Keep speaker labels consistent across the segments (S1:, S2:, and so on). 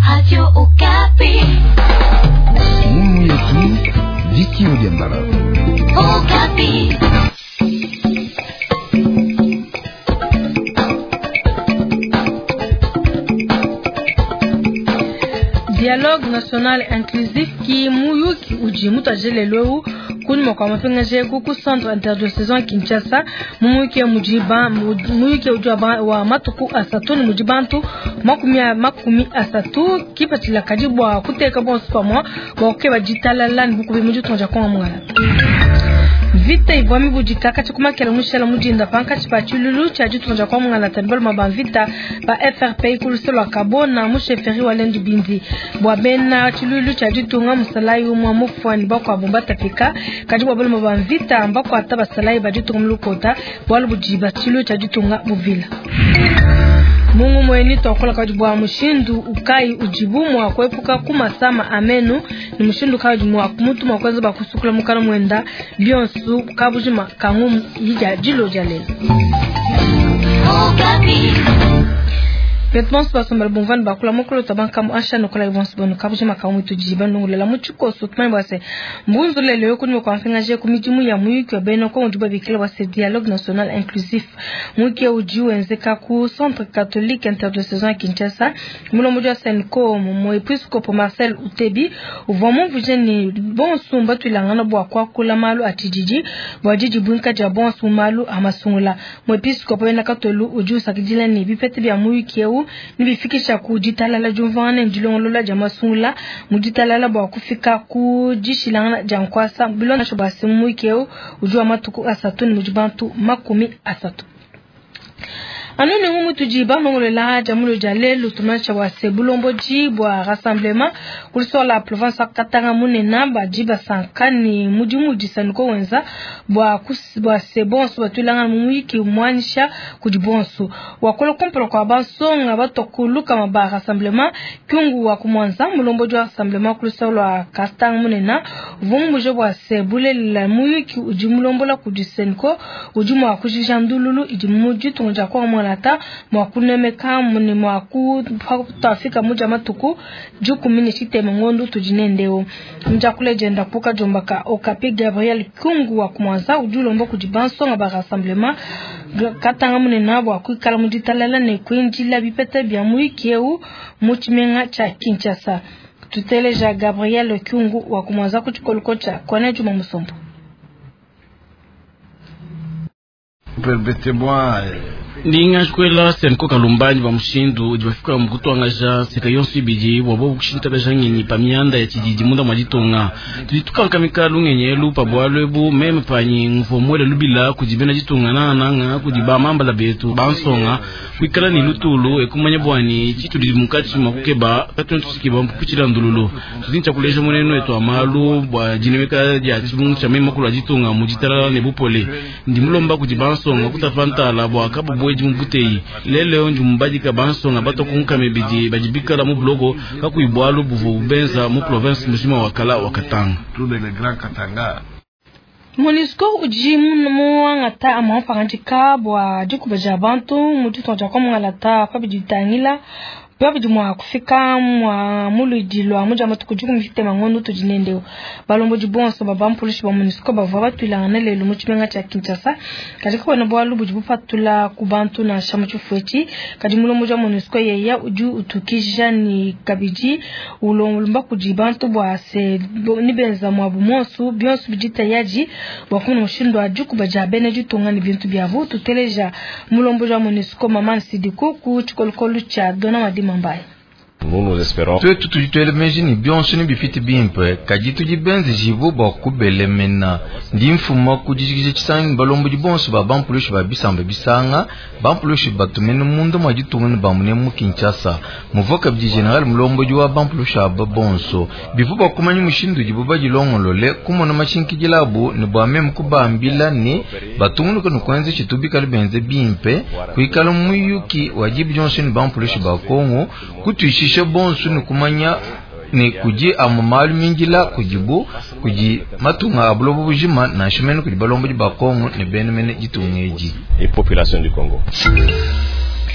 S1: Radio Okapi.
S2: Mungu yetu Viki Odiambala.
S1: Okapi.
S3: Dialogue national inclusif qui muyu ki ujimu tajelelo kuni mwa mafenga je kuku centre interdiocésain Kinshasa muyu ki ujaba wa matuku asatu ni mujibantu makumi asatu kipatila kajibwa kuteka bonsu pamwa wakeba jitalala buku bimuju tonja kwa mwala vita ivwami bujika kati kumakela mushela mujinda panka chipachululu chaji tonja kwa mwala tanbal mabamvita ba FRP kuluselo akabona musheferi walendu binzi bwabena chululu chaji tunga musalayi umwa mufwani bako abomba tapika kati bwabelo mabamvita ambako ataba salayi bajitunga mulukota bwalu bujiba chululu chaji tunga muvila Mungu mweni tokola kajibwa mushindu ukai ujibumu wa kwepuka kumasama amenu ni mushindu kajibwa wa kumutu mwakweza bakusukula mukana mwenda bionsu kabujima kangumu hija jilo jale Petmons basomba bonvan bakula mokolo tabanka mu asha no kola bonsu bonu kabujima kangumu tujiba nungula muchuko sutman base mbunzu lele yokunyo kwa mfenga je kumitimu ya muyiki wa beno kwa ujiba bikila base dialogue national inclusif mwiki ujiu enzeka ku centre catholique interdiocésain Kinshasa mulo moja senko mo episcope Marcel Utebi uvomo vujeni bonsu mbatu ilangana bwa kwa kula malu atijiji bwajiji bunka ja bonsu malu amasungula mo episcope wena katolu ujiu sakijila ni bipete bya muyiki eu nibifikisha kujitalala jumvane ndilongolola jamasungula mujitalala bwa kufika kujishilana jankwasa bilona shobasi muyiki ujua matuku asatu ni mujibantu makumi asatu Anoni ngumu tujiba nongole la jamulo jale lutumacha wa sebulombo jibwa rassemblement kuliso la province katanga munena ba jiba sankani mujimuji sanuko wenza bwa sebonso batulanga mumwiki umwanisha kujibonso wakolo komplo kwa basonga batokuluka maba rassemblement kyungu wa kumwanza mulombo jwa rassemblement kuliso la katanga munena vumbujo bwa sebule la muyiki ujimulombo la kujisenko ujumu wa kujijandululu ijimuji tunja kwa lata mwakunemeka muni mwaku tafika muja matuku juku mini shite mengondu tujinendeo mjakule jenda kuka jombaka Okapi Gabriel Kungu wa kumwanza ujulombo kujibanso nga ba rassemblement katanga mune nabo akukala mujitalala ne kwinjila bipete bya muikieu muchimenga cha Kinshasa tuteleja Gabriel Kungu wa kumwanza kuchikolukocha kone juma musombo
S2: Permettez-moi
S4: Ninga kwela senko kalumbanyi ba mushindu jibafika mukutwangaja seka yonsi biji wabo kushinta bajangeni pamianda ya kijiji munda mwajitonga tulitukanka mikalu ngenyelu pabwalwebu meme panyi ngvomwele lubila kujibena jitonga nanga kujiba mamba la betu bansonga kwikala ni lutulu ekumanya bwani chituli mukati makukeba katonto sikiba mpukuchira ndululu tuzincha kuleja moneno etu amalu bwa jinemeka ya chibungu cha mema kula jitonga mujitala ne bupole ndimulomba kujibansonga kutafanta la bwa kabu Jumbuteyi lele njumbaji kabansonga bato kunka mebiji bajibikala mu blogo kakuibwalu buvu benza mu province mujima wakala wakatanga
S3: Monisco ujimu mwangata amapangantika bwa jukubaja bantu mututonja kwa mwangalata pabijitangila Babi jumwa kufika mwa mulu jilwa muja matukujuku mfite mangondo tujinendeo balombo jubonso babampulishi ba Monisco bavaba tulangana lelo muchimenga cha Kinshasa katika kwa nabwa lubu jubufa tula kubantu na shamuchufwechi kadimulo muja Monisco yeya uju utukisha ni kabiji ulomba kujibantu bwa se nibenza mwa bumonsu bionsu bijita yaji wakuna mushindo ajuku bajabene jutonga ni bintu byavu tuteleja mulombo ja Monisco maman sidiku ku chikolokolu cha dona madi Mumbai.
S5: Nous espérons.
S6: Tu imagine bien ce bifiti bimpe kajitu jibenzi jivu ba kubele mena ndimfuma kujijije chisangi balombo jibonso ba bampulishi ba bisamba bisanga bampulishi batumene mundo majitumene bamune mu Kinshasa muvoka bji general mulombo jwa bampulishi ba bonso bivuba kumanyi mushindu jibuba jilongolole kumona machinki jilabu ne bwame mkubambila ni batungunu ko nokwenze chitubika libenze bimpe kuikala muyuki wajibu Johnson bampulishi ba Kongo kutuishisha bonsu ni kumanya ni kuji amamalu mingila kujibu kuji matunga abulobu bujima na shimenu kuji balombo jiba Kongo ni benemene jitungeji
S5: et population du Congo.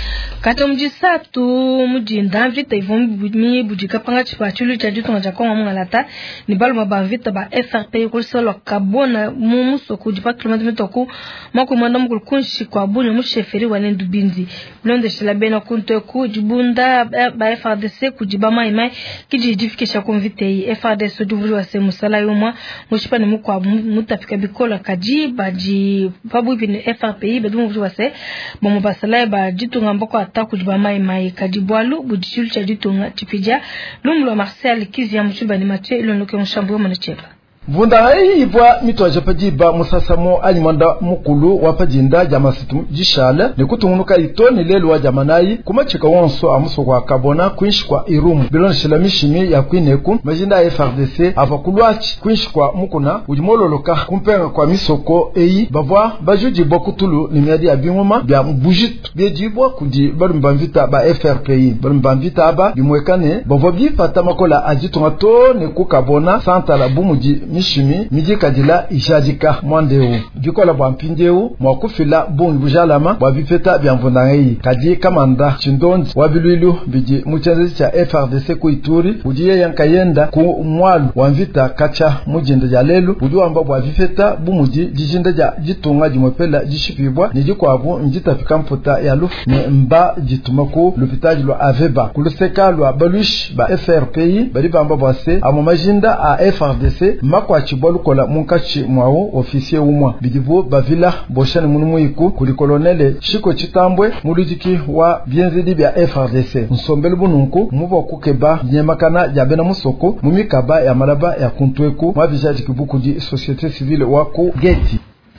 S3: Kata mjisatu mujinda vita ivombi bujika panga chipachulu cha jutu ngajakonga mungalata ni balu mabavita ba FRP kulisalo kabona mumuso kujipa kilometer ku mako mwanda mukulu kunshi kwa bunyo musheferi wanendu binzi blonde shilabena kunto ku jibunda ba FRDC kujiba mai kijidifikisha konvite FRDC duvuri wa semu sala yomwa mushipa ni mukwa mutafika bikola kaji baji babu bin FRP badumuri wa se bomo basala ba jitu ngambako ata kujiba mai kadibwalu bujichulu cha jitu ngatipija lumlo Marcel Kizia mchuba ni mache ilo nuke mshambu manacheka
S5: Vunda hai ibwa mito ajapajiba musasamo alimanda mukulu wapajinda jamasitu jishale ni kutungunuka ito ni lelu wa jamanayi kumachika wonso amuso kwa kabona kuinshi kwa irumu bilon shilamishimi ya kuineku majinda FRDC avakuluachi kuinshi kwa mukuna ujimololoka kumpenga kwa misoko eyi bavwa bajujibwa kutulu ni miadi ya binguma bia mbujitu biejibwa kuji balu mbamvita ba FRPI balu mbamvita aba bimwekane bavwa bifata makola ajitunga to ni kukabona santa la bumuji mishimi miji kadila ishajika mwandeu jikola bwampindeu mwakufila bungi bujalama bwabifeta byamvundangai kadi kamanda chindonzi wabiluilu biji muchenzi cha FRDC kuituri ujiye yankayenda ku mwalu wamvita kacha mujinda jalelu ujuamba bwabifeta bumuji jijinda ja jitunga jimwepela jishipibwa nijikwabu njitafika mputa ya lufu ni mba jitumaku lupitaji lwa aveba kuluseka lwa balush ba FRPI bari bamba bwase amomajinda a FRDC kwa chibolu kola munkachi mwao ofisiye umwa bidivu bavila boshani munumuiku kuli kolonele shiko chitambwe mulujiki wa bienzidi bya FRDC nsombelu bununku mubo kukeba nyemakana jabena musoko mumikaba ya malaba ya kuntweku mwabijaji kibukuji societe civile wako geti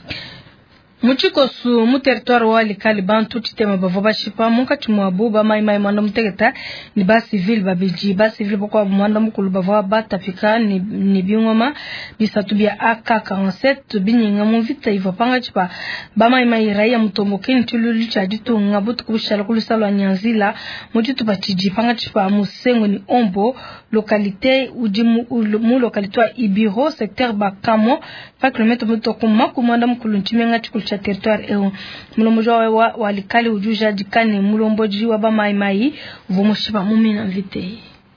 S3: Muchiko su mu territoire wali kalibantu chitema bavoba shipa munka chimwabuba mai mwanda mutegeta ni ba civil babiji ba civil boko mwanda mukulu bavoba batafika ni bingoma bisatu bya AK47 binyinga mu vita iva panga chipa ba mai raia mutombokeni tululu cha ditunga butu kubishala kulusalo nyanzila mujitu batiji panga chipa musengo ni ombo localité ujimu mu localité ibiro secteur bakamo pa kilometre mutoko makumanda mukulu nchimenga chikulcha territoire eo mulomojwa wa likali ujuja dikane mulomboji wa ba mai vomushiba mumina vite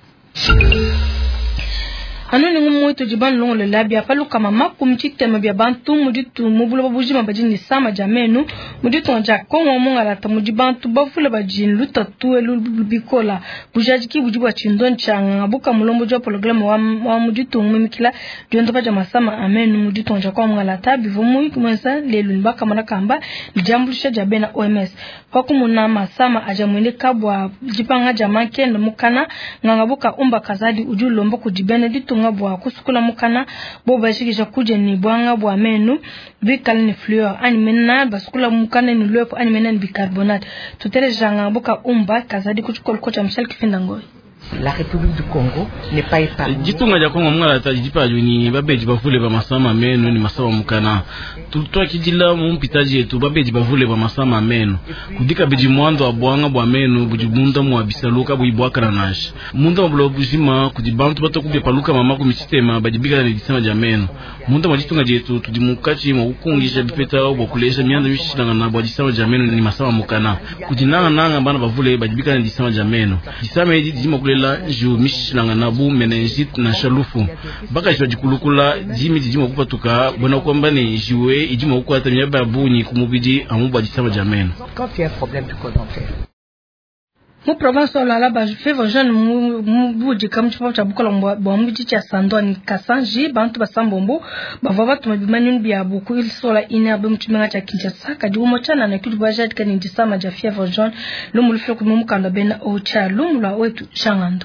S3: Anoni ngumuito jibanu longo lelabia palu kama makumchite mabia bantu muditu mubulo babuji mabajini sama jamenu muditu wanja kongo mungalata mudibantu bafula bajini luta tuwe lubikola bujajiki bujibu chindon changa buka mulombo jwa programu wa muditu mumikila duendo paja masama amenu muditu wanja kongo mungalata bivumu kumensa lelu nbaka manakamba njambulisha jabena OMS kwa kumuna masama ajamwende kabwa jipanga jamanke na mukana ngangabuka umba kazadi ujulombo kujibene ditu ngabwa kusukula mukana bo bashikisha kuje ni bwanga bwa menu bikal ni fluor ani menna basukula mukana ni lopo ani menna ni bicarbonate tutere janga buka umba kazadi kuchukol kocha Michel Kifindangoy.
S7: La République du Congo n'est pas épargnée.
S4: Jitunga ja Kongo mwala tajipa juni babeji bafule ba masama menu ni masama mukana. Tutwa kijila mumpitaji yetu babeji bafule ba masama menu. Kudika beji mwando wa bwanga bwa menu bujibunda mwa bisaluka buibwaka na nash. Munda mbulo bujima kujibantu bato kubye paluka mamako misitema bajibika na disema ja menu. Munda majitunga jetu tujimukachi mwa ukungisha bipeta au bakulesha mianda mishishilanga na bwa disema ja menu ni masama mukana. Kujinanga nanga bana bafule bajibika na disema ja menu. Disema hidi dijima la ju mishilanga nabu meningite na shalufu baka jwa jikulukula jimi jima kupatuka bona kwamba ni jiwe ijima ukwata myaba bunyi kumubidi amuba disama jameno
S7: quand il y a un problème de code dentaire
S3: Mu province la la ba fever jeune mu buji kam chipo cha bukola mbo mu chicha sandoni kasanji bantu basambombo bavava tumabimanyuni bya buku il sola ina ba mtumenga cha Kinshasa kadi umochana na kitu bajat kan ndisama ja fever jeune lumulufyo kumukanda bena ocha lumula wetu shangando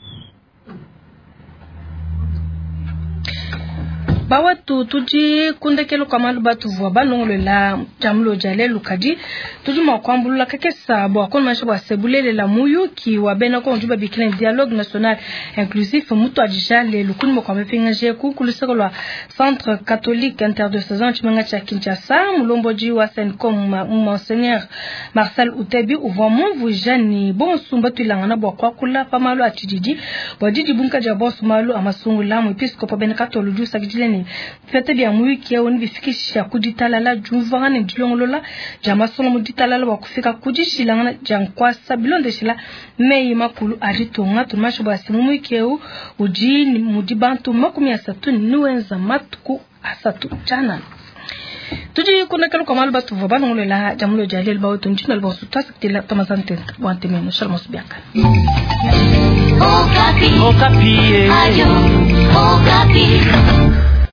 S3: bawa tuji kundekelo kamalu batu vwa banongolo la jamlo jale lukadi tuji makwambulula kakesa bo akon masho ba sebulele la muyu ki wabena ko njuba bikina dialogue national inclusif muto ajale lukuni mo kwa mepinga je kukulisekolwa centre catholique interdiocésain chimanga cha Kinshasa mulomboji wa Sencom monseigneur Marcel Utebi uvamo vujani bon sumba tulangana bo kwa kula pamalo atijiji bo didi bunka ja bo sumalu amasungu la mu episcopo ben katolo ju sagitile ni fete bia mwiki au ni bifikisha kuditalala juvanga ndilongolola jama solo muditalala wa kufika kujishilanga jankwasa bilonde shila mei makulu aritonga tumasho basi mwiki au ujini mudibantu makumi asatu nuwenza matuku asatu jana tuji kuna kalo kamal batu vabana ngolela jamulo jalil bawo tunjina bawo sutasa kitila tamazante wante meno shalmos biaka
S1: Okapi.
S8: Okapi.
S1: Ayo, Okapi.